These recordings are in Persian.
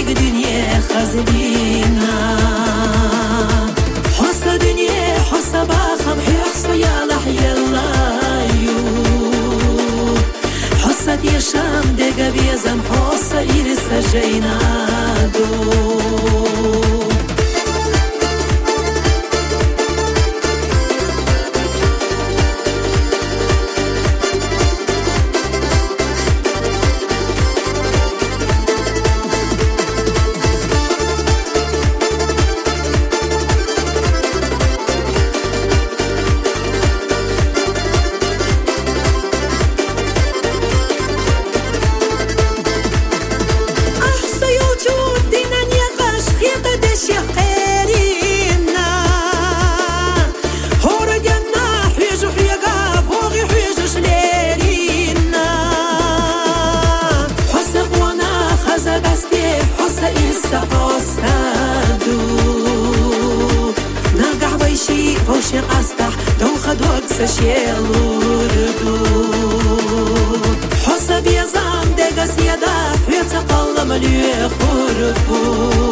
دیگ دنیا خزبینا حس دنیا حس باخم حس یا لحیلا حسد یشم دیگه بیزم حس ایرس جینا دو فوش قصدح دو خدوك سشيلوردو حسب يزام دقس يدا يتقلم ليخوربو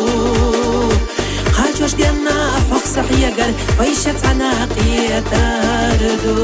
قاجوش دينا حقصح يقر ويشت عناقية تاردو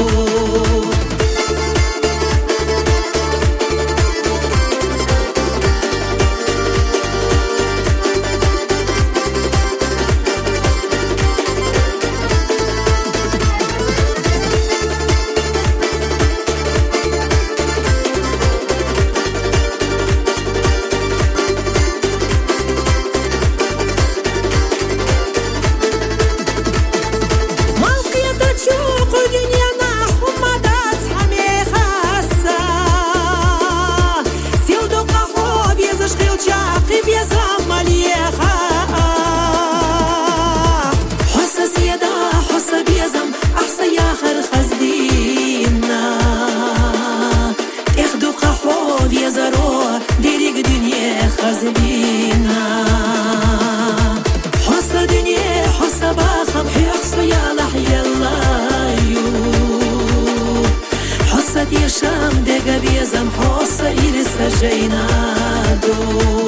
خزبينا حس دنيا حس باخم حس يا لحيا الله حس يشام دقا بيزم حس إرس جينا دو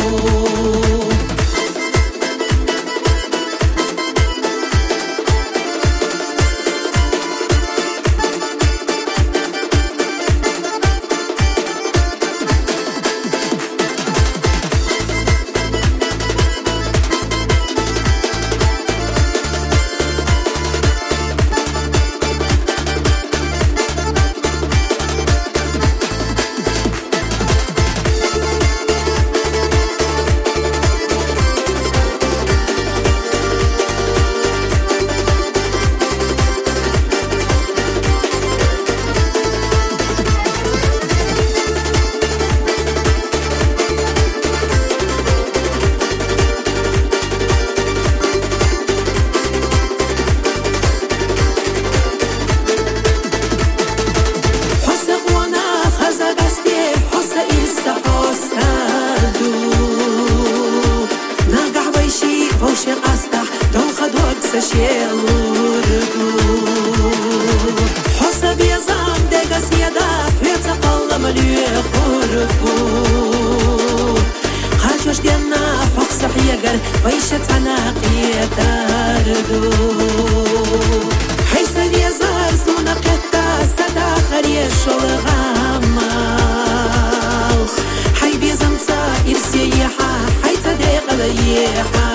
فوش قصدح دو خدوك سشيلوردو حسب يزام دقس يدا يتقلم ليخوربو قاجوش دينا فقصح يقر ويشت عناقية تاردو حيث يزار سونا قطة سداخر يشول غامال حي بيزم سائر سيحة حيث ديق ليحة